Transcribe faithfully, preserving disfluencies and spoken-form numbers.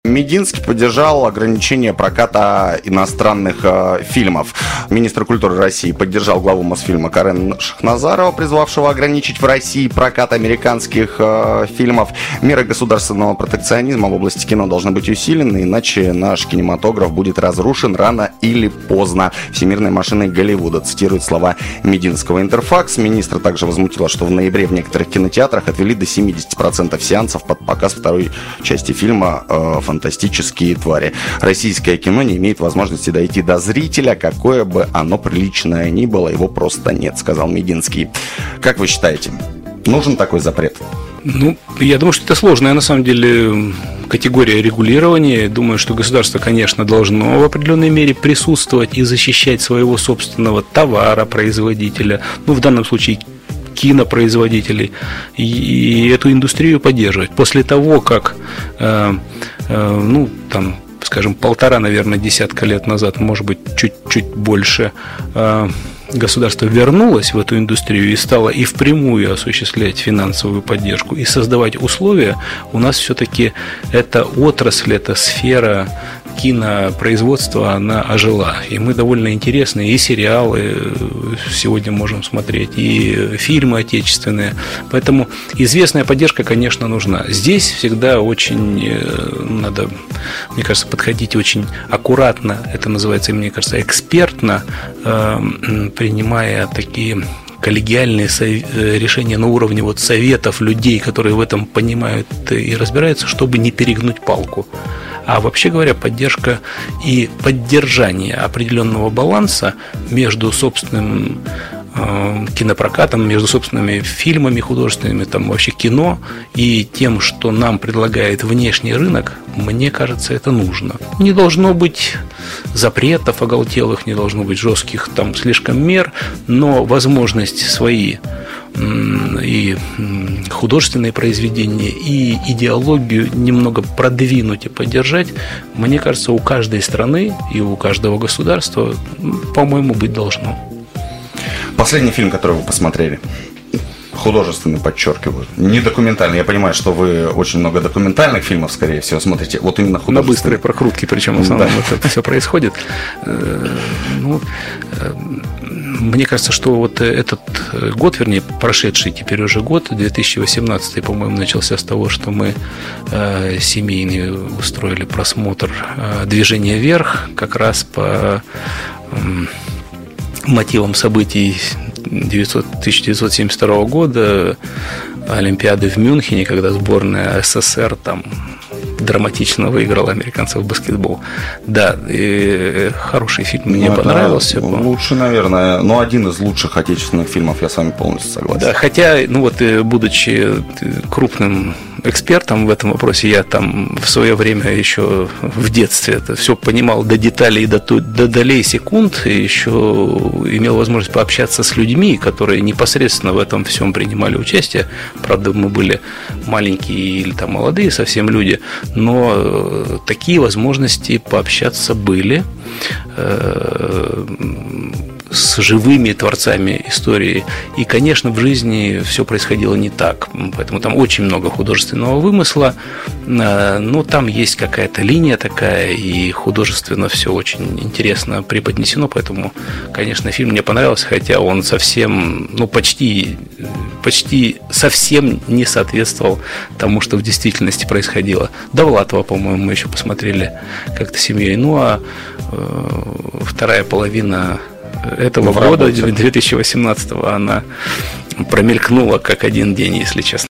Мединский поддержал ограничение проката иностранных э, фильмов. Министр культуры России поддержал главу Мосфильма Карена Шахназарова, призвавшего ограничить в России прокат американских э, фильмов. Меры государственного протекционизма в области кино должны быть усилены, иначе наш кинематограф будет разрушен рано или поздно всемирной машиной Голливуда, цитирует слова Мединского. Интерфакс. Министр также возмутила, что в ноябре в некоторых кинотеатрах отвели до семьдесят процентов сеансов под показ второй части фильма э, «Фантастические твари». Российское кино не имеет возможности дойти до зрителя, какое бы оно приличное ни было, его просто нет, сказал Мединский. Как вы считаете, нужен такой запрет? Ну, я думаю, что это сложная, на самом деле, категория регулирования. Думаю, что государство, конечно, должно в определенной мере присутствовать и защищать своего собственного товара, производителя. Ну, в данном случае кинопроизводителей, и эту индустрию поддерживать. После того, как, э, э, ну, там, скажем, полтора, наверное, десятка лет назад, может быть, чуть-чуть больше, э, государство вернулось в эту индустрию и стало и впрямую осуществлять финансовую поддержку и создавать условия, у нас все-таки эта отрасль, эта сфера кинопроизводства, она ожила. И мы довольно интересные и сериалы сегодня можем смотреть, и фильмы отечественные. Поэтому известная поддержка, конечно, нужна. Здесь всегда очень надо, мне кажется, подходить очень аккуратно. Это называется, мне кажется, экспертно, принимая такие коллегиальные решения на уровне вот советов людей, которые в этом понимают и разбираются, чтобы не перегнуть палку. А вообще говоря, поддержка и поддержание определенного баланса между собственным э, кинопрокатом, между собственными фильмами художественными, там вообще кино и тем, что нам предлагает внешний рынок, мне кажется, это нужно. Не должно быть запретов оголтелых, не должно быть жестких там слишком мер, но возможность свои и художественные произведения, и идеологию немного продвинуть и поддержать, мне кажется, у каждой страны и у каждого государства, по-моему, быть должно. Последний фильм, который вы посмотрели, художественный, подчеркиваю, не документальный. Я понимаю, что вы очень много документальных фильмов, скорее всего, смотрите. Вот именно художественный. На быстрые прокрутки, причем в основном да. это все происходит. Ну, мне кажется, что вот этот год, вернее, прошедший теперь уже год, две тысячи восемнадцатый, по-моему, начался с того, что мы э, семейный устроили просмотр э, «Движения вверх», как раз по э, мотивам событий тысяча девятьсот семьдесят второго года, Олимпиады в Мюнхене, когда сборная СССР там драматично выиграла американцев в баскетбол. Да, и хороший фильм, мне ну, понравился. Лучший, наверное, но один из лучших отечественных фильмов, я с вами полностью согласен. Да, хотя, ну вот, будучи крупным экспертом в этом вопросе, я там в свое время еще в детстве это все понимал до деталей, до, до долей секунд, и еще имел возможность пообщаться с людьми, которые непосредственно в этом всем принимали участие. Правда, мы были маленькие или там молодые совсем люди, но такие возможности пообщаться были с живыми творцами истории. И, конечно, в жизни все происходило не так. Поэтому там очень много художественного вымысла, но там есть какая-то линия такая, и художественно все очень интересно преподнесено. Поэтому, конечно, фильм мне понравился, хотя он совсем, ну, почти, почти совсем не соответствовал тому, что в действительности происходило. Довлатова, по-моему, мы еще посмотрели как-то семьей. Ну, а э, вторая половина этого года, две тысячи восемнадцатого, она промелькнула как один день, если честно.